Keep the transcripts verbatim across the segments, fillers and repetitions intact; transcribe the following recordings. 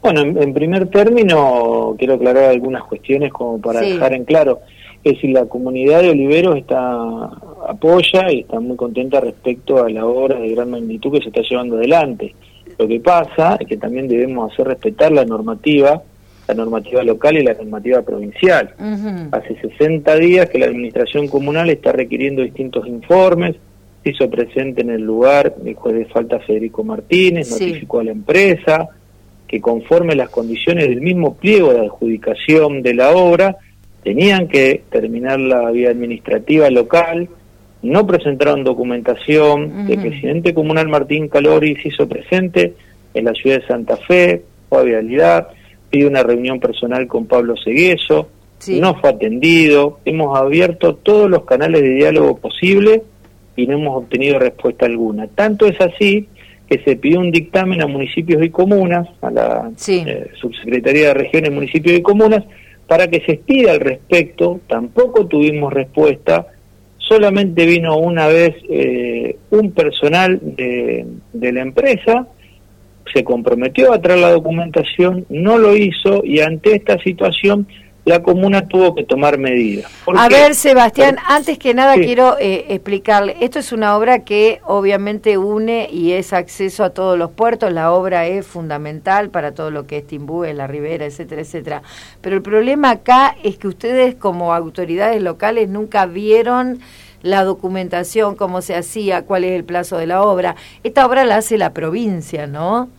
Bueno, en, en primer término, quiero aclarar algunas cuestiones como para sí. dejar en claro. Es decir, la comunidad de Oliveros está apoya y está muy contenta respecto a la obra de gran magnitud que se está llevando adelante. Lo que pasa es que también debemos hacer respetar la normativa, la normativa local y la normativa provincial. Uh-huh. Hace sesenta días que la administración comunal está requiriendo distintos informes, se hizo presente en el lugar el juez de falta Federico Martínez, sí. notificó a la empresa que conforme las condiciones del mismo pliego de adjudicación de la obra, tenían que terminar la vía administrativa local, no presentaron documentación, uh-huh. el presidente comunal Martín Calori se hizo presente en la ciudad de Santa Fe, fue a Vialidad, pide una reunión personal con Pablo Segueso, sí. no fue atendido, hemos abierto todos los canales de diálogo posibles y no hemos obtenido respuesta alguna. Tanto es así que se pidió un dictamen a municipios y comunas, a la sí. eh, Subsecretaría de Regiones, Municipios y Comunas, para que se expida al respecto. Tampoco tuvimos respuesta, solamente vino una vez eh, un personal de, de la empresa, se comprometió a traer la documentación, no lo hizo, y ante esta situación la comuna tuvo que tomar medidas. A ver, Sebastián, antes que nada sí. quiero eh, explicarle, esto es una obra que obviamente une y es acceso a todos los puertos, la obra es fundamental para todo lo que es Timbúes, La Ribera, etcétera, etcétera. Pero el problema acá es que ustedes como autoridades locales nunca vieron la documentación, cómo se hacía, cuál es el plazo de la obra. Esta obra la hace la provincia, ¿no?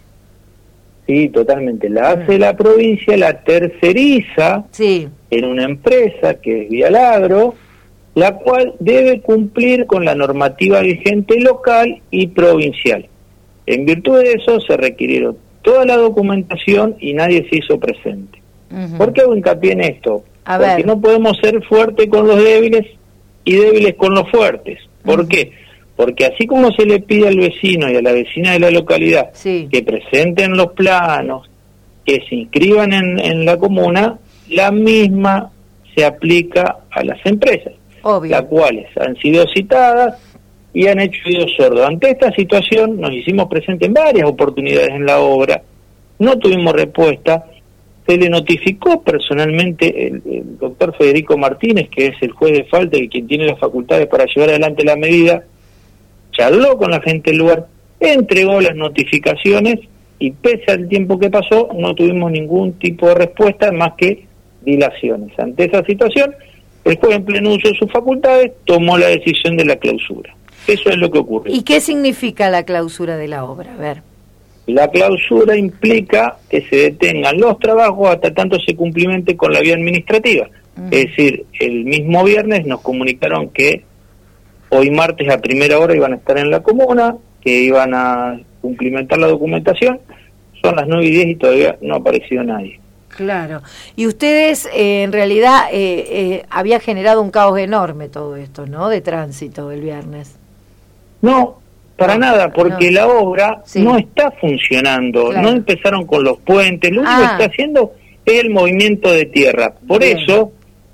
Sí, totalmente. La hace la provincia, la terceriza sí. en una empresa que es Vialagro, la cual debe cumplir con la normativa vigente local y provincial. En virtud de eso se requirieron toda la documentación y nadie se hizo presente. Uh-huh. ¿Por qué hago hincapié en esto? A Porque ver. no podemos ser fuertes con los débiles y débiles con los fuertes. ¿Por uh-huh. qué? Porque así como se le pide al vecino y a la vecina de la localidad sí. que presenten los planos, que se inscriban en, en la comuna, la misma se aplica a las empresas, Obvio. las cuales han sido citadas y han hecho oídos sordos. Ante esta situación nos hicimos presentes en varias oportunidades en la obra, no tuvimos respuesta, se le notificó personalmente el, el doctor Federico Martínez, que es el juez de falta y quien tiene las facultades para llevar adelante la medida, charló con la gente del lugar, entregó las notificaciones y pese al tiempo que pasó no tuvimos ningún tipo de respuesta más que dilaciones. Ante esa situación, el juez en pleno uso de sus facultades tomó la decisión de la clausura. Eso es lo que ocurre. ¿Y qué significa la clausura de la obra? A ver. La clausura implica que se detengan los trabajos hasta tanto se cumplimente con la vía administrativa. Uh-huh. Es decir, el mismo viernes nos comunicaron que hoy martes a primera hora iban a estar en la comuna, que iban a cumplimentar la documentación. Son las nueve y diez y todavía no ha aparecido nadie. Claro. Y ustedes, eh, en realidad, eh, eh, había generado un caos enorme todo esto, ¿no? De tránsito el viernes. No, para no, nada, porque no. la obra sí. no está funcionando. Claro. No empezaron con los puentes. Lo único ah. que está haciendo es el movimiento de tierra. Por Bien. eso...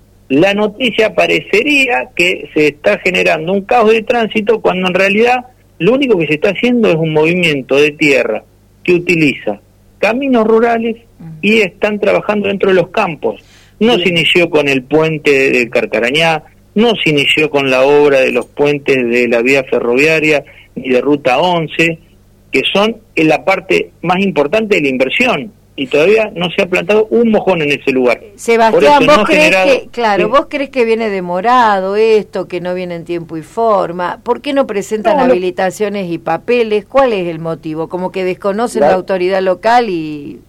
la noticia parecería que se está generando un caos de tránsito cuando en realidad lo único que se está haciendo es un movimiento de tierra que utiliza caminos rurales y están trabajando dentro de los campos. No Bien. se inició con el puente del Carcarañá, no se inició con la obra de los puentes de la vía ferroviaria ni de Ruta once, que son en la parte más importante de la inversión. Y todavía no se ha plantado un mojón en ese lugar. Sebastián, ¿vos no crees generado... que, claro, ¿sí? vos crees que viene demorado esto, que no viene en tiempo y forma? ¿Por qué no presentan no, habilitaciones no... y papeles? ¿Cuál es el motivo? ¿Como que desconocen la, la autoridad local y...?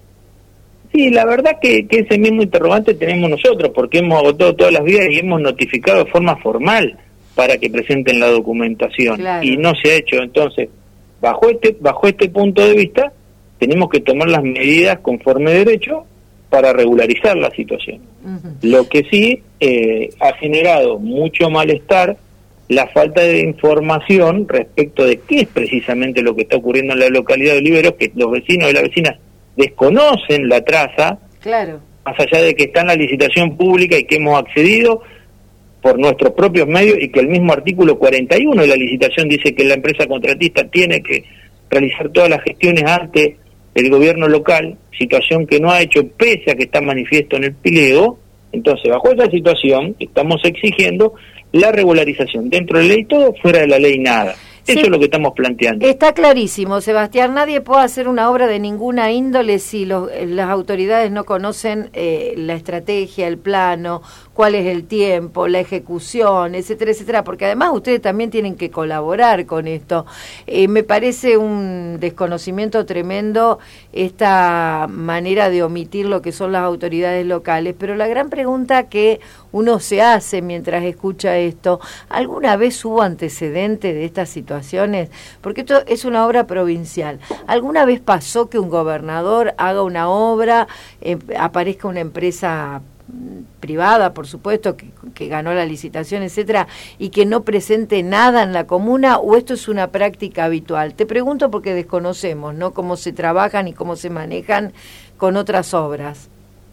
Sí, la verdad que, que ese mismo interrogante tenemos nosotros, porque hemos agotado todas las vías y hemos notificado de forma formal para que presenten la documentación. Claro. Y no se ha hecho. Entonces, bajo este, bajo este punto de vista... tenemos que tomar las medidas conforme derecho para regularizar la situación. Uh-huh. Lo que sí eh, ha generado mucho malestar la falta de información respecto de qué es precisamente lo que está ocurriendo en la localidad de Oliveros, que los vecinos y las vecinas desconocen la traza, claro. más allá de que está en la licitación pública y que hemos accedido por nuestros propios medios y que el mismo artículo cuarenta y uno de la licitación dice que la empresa contratista tiene que realizar todas las gestiones ante el gobierno local, situación que no ha hecho pese a que está manifiesto en el pliego. Entonces, bajo esa situación, estamos exigiendo la regularización, dentro de la ley todo, fuera de la ley nada. Eso sí, es lo que estamos planteando. Está clarísimo, Sebastián, nadie puede hacer una obra de ninguna índole si los, las autoridades no conocen eh, la estrategia, el plano, cuál es el tiempo, la ejecución, etcétera, etcétera, porque además ustedes también tienen que colaborar con esto. Eh, me parece un desconocimiento tremendo esta manera de omitir lo que son las autoridades locales, pero la gran pregunta que uno se hace mientras escucha esto, ¿alguna vez hubo antecedente de estas situaciones? Porque esto es una obra provincial. ¿Alguna vez pasó que un gobernador haga una obra, eh, aparezca una empresa privada, por supuesto, que, que ganó la licitación, etcétera, y que no presente nada en la comuna, o esto es una práctica habitual? Te pregunto porque desconocemos, ¿no?, cómo se trabajan y cómo se manejan con otras obras.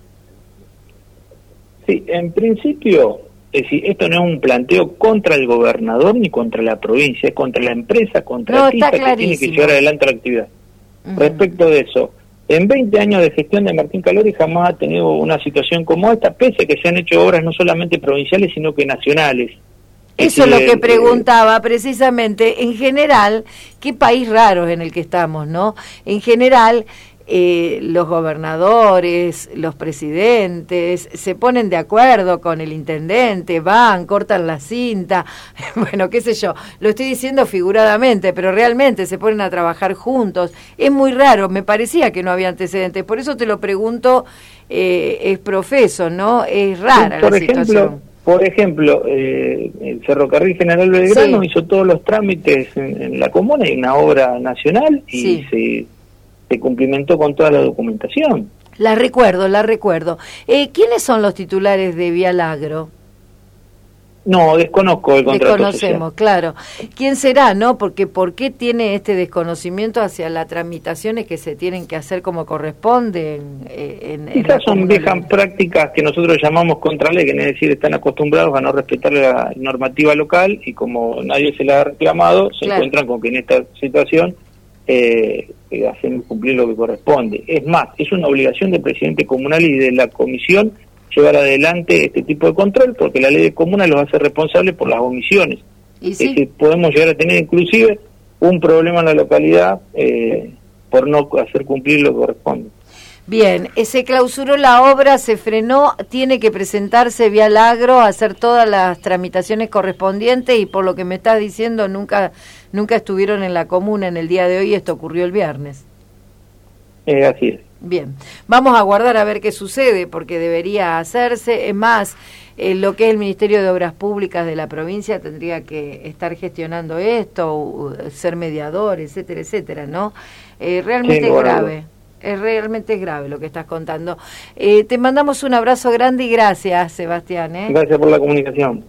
Sí, en principio, es decir, esto no es un planteo contra el gobernador ni contra la provincia, es contra la empresa contratista no, que tiene que llevar adelante la actividad. Uh-huh. Respecto de eso, en veinte años de gestión de Martín Calori jamás ha tenido una situación como esta, pese a que se han hecho obras no solamente provinciales, sino que nacionales. Eso es lo que preguntaba precisamente. En general, qué país raro es en el que estamos, ¿no? En general, eh, los gobernadores, los presidentes se ponen de acuerdo con el intendente, van, cortan la cinta, bueno, qué sé yo, lo estoy diciendo figuradamente, pero realmente se ponen a trabajar juntos. Es muy raro, me parecía que no había antecedentes, por eso te lo pregunto, eh, es profeso, ¿no? Es rara sí, por la ejemplo, situación. Por ejemplo, eh, el Ferrocarril General Belgrano sí. hizo todos los trámites en, en la comuna, y una obra nacional, y sí. se... se cumplimentó con toda la documentación. La recuerdo, la recuerdo. Eh, ¿Quiénes son los titulares de Vialagro? No, desconozco el contrato Desconocemos, social. Claro. ¿Quién será, no? Porque ¿por qué tiene este desconocimiento hacia las tramitaciones que se tienen que hacer como corresponde? En, en, Quizás en son viejas prácticas que nosotros llamamos contra ley, que es decir, están acostumbrados a no respetar la normativa local, y como nadie se la ha reclamado, se claro. encuentran con que en esta situación Eh, eh, hacen cumplir lo que corresponde. Es más, es una obligación del presidente comunal y de la comisión llevar adelante este tipo de control, porque la ley de comuna los hace responsables por las omisiones. ¿Y sí? Es decir, podemos llegar a tener inclusive un problema en la localidad eh, por no hacer cumplir lo que corresponde. Bien, se clausuró la obra, se frenó, tiene que presentarse Vialagro, hacer todas las tramitaciones correspondientes, y por lo que me estás diciendo nunca nunca estuvieron en la comuna en el día de hoy, esto ocurrió el viernes. Eh, así es. Bien, vamos a aguardar a ver qué sucede, porque debería hacerse. Es más, eh, lo que es el Ministerio de Obras Públicas de la provincia tendría que estar gestionando esto, o ser mediador, etcétera, etcétera, ¿no? Eh, realmente sí, es grave. Es realmente grave lo que estás contando. Eh, te mandamos un abrazo grande y gracias, Sebastián. ¿eh? Gracias por la comunicación.